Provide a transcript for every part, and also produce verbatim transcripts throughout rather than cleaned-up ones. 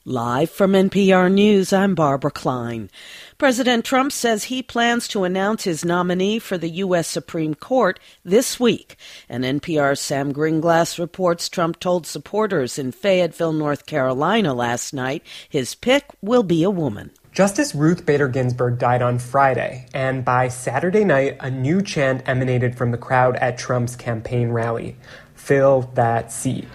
Live from N P R News, I'm Barbara Klein. President Trump says he plans to announce his nominee for the U S Supreme Court this week. And N P R's Sam Gringlas reports Trump told supporters in Fayetteville, North Carolina last night his pick will be a woman. Justice Ruth Bader Ginsburg died on Friday, and by Saturday night, a new chant emanated from the crowd at Trump's campaign rally. Fill that seat.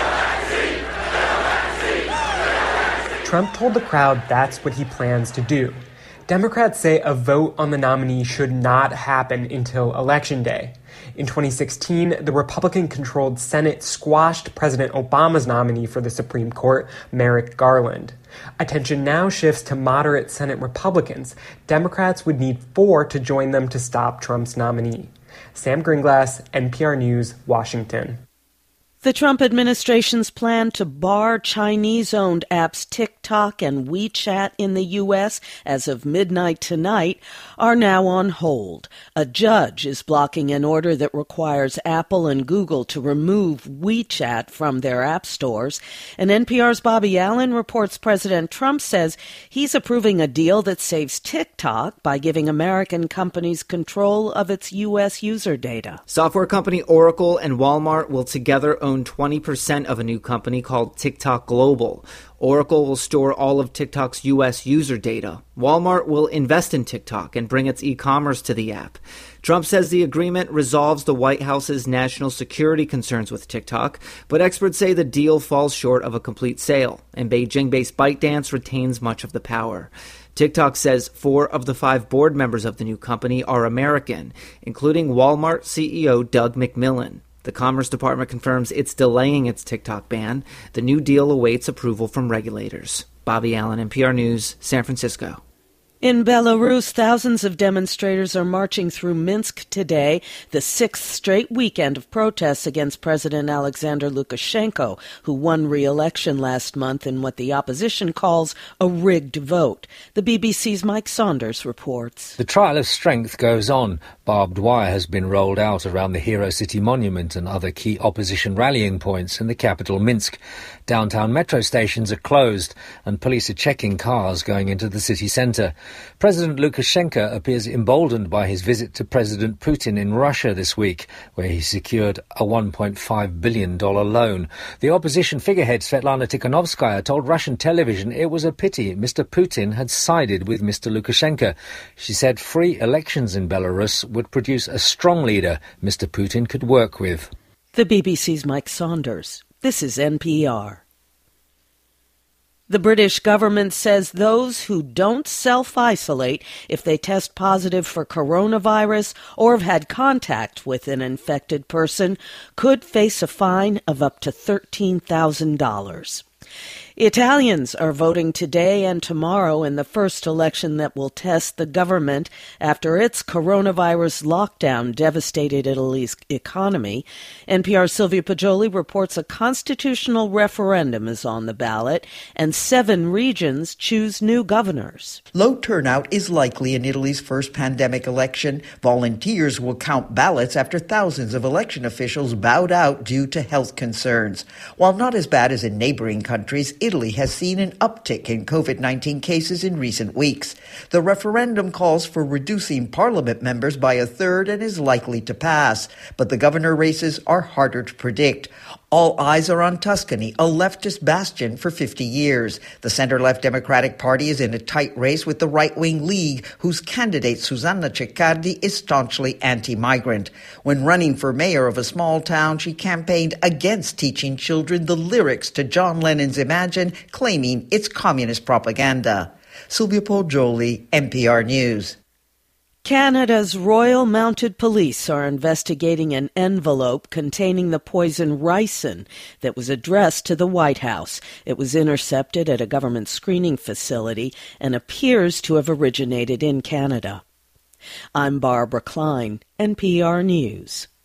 Trump told the crowd that's what he plans to do. Democrats say a vote on the nominee should not happen until Election Day. In twenty sixteen, the Republican-controlled Senate squashed President Obama's nominee for the Supreme Court, Merrick Garland. Attention now shifts to moderate Senate Republicans. Democrats would need four to join them to stop Trump's nominee. Sam Gringlas, N P R News, Washington. The Trump administration's plan to bar Chinese-owned apps TikTok and WeChat in the U S as of midnight tonight are now on hold. A judge is blocking an order that requires Apple and Google to remove WeChat from their app stores. And N P R's Bobby Allen reports President Trump says he's approving a deal that saves TikTok by giving American companies control of its U S user data. Software company Oracle and Walmart will together own twenty percent of a new company called TikTok Global. Oracle will store all of TikTok's U S user data. Walmart will invest in TikTok and bring its e-commerce to the app. Trump says the agreement resolves the White House's national security concerns with TikTok, but experts say the deal falls short of a complete sale, and Beijing-based ByteDance retains much of the power. TikTok says four of the five board members of the new company are American, including Walmart C E O Doug McMillon. The Commerce Department confirms it's delaying its TikTok ban. The new deal awaits approval from regulators. Bobby Allen, N P R News, San Francisco. In Belarus, thousands of demonstrators are marching through Minsk today, the sixth straight weekend of protests against President Alexander Lukashenko, who won re-election last month in what the opposition calls a rigged vote. The B B C's Mike Saunders reports. The trial of strength goes on. Barbed wire has been rolled out around the Hero City Monument and other key opposition rallying points in the capital Minsk. Downtown metro stations are closed and police are checking cars going into the city centre. President Lukashenko appears emboldened by his visit to President Putin in Russia this week, where he secured a one point five billion dollars loan. The opposition figurehead Svetlana Tikhanovskaya told Russian television it was a pity Mister Putin had sided with Mister Lukashenko. She said free elections in Belarus would produce a strong leader Mister Putin could work with. The B B C's Mike Saunders. This is N P R. The British government says those who don't self-isolate if they test positive for coronavirus or have had contact with an infected person could face a fine of up to thirteen thousand dollars. Italians are voting today and tomorrow in the first election that will test the government after its coronavirus lockdown devastated Italy's economy. N P R's Sylvia Poggioli reports a constitutional referendum is on the ballot, and seven regions choose new governors. Low turnout is likely in Italy's first pandemic election. Volunteers will count ballots after thousands of election officials bowed out due to health concerns. While not as bad as in neighboring countries, Italy has seen an uptick in COVID nineteen cases in recent weeks. The referendum calls for reducing parliament members by a third and is likely to pass. But the governor races are harder to predict. All eyes are on Tuscany, a leftist bastion for fifty years. The center-left Democratic Party is in a tight race with the right-wing League, whose candidate Susanna Ceccardi is staunchly anti-migrant. When running for mayor of a small town, she campaigned against teaching children the lyrics to John Lennon's Imagine, claiming it's communist propaganda. Sylvia Poggioli, N P R News. Canada's Royal Mounted Police are investigating an envelope containing the poison ricin that was addressed to the White House. It was intercepted at a government screening facility and appears to have originated in Canada. I'm Barbara Klein, N P R News.